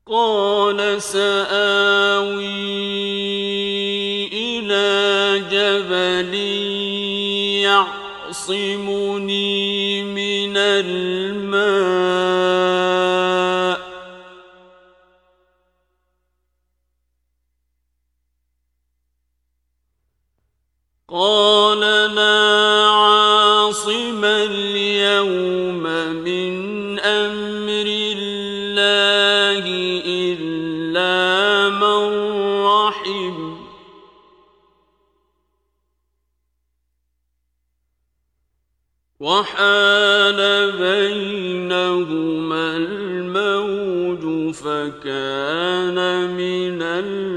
قال سآوي إلى جبل يعصمني من الماء قال لا عاصم اليوم من أمر الله إلا من رحم وحال بينهما الموج فكان من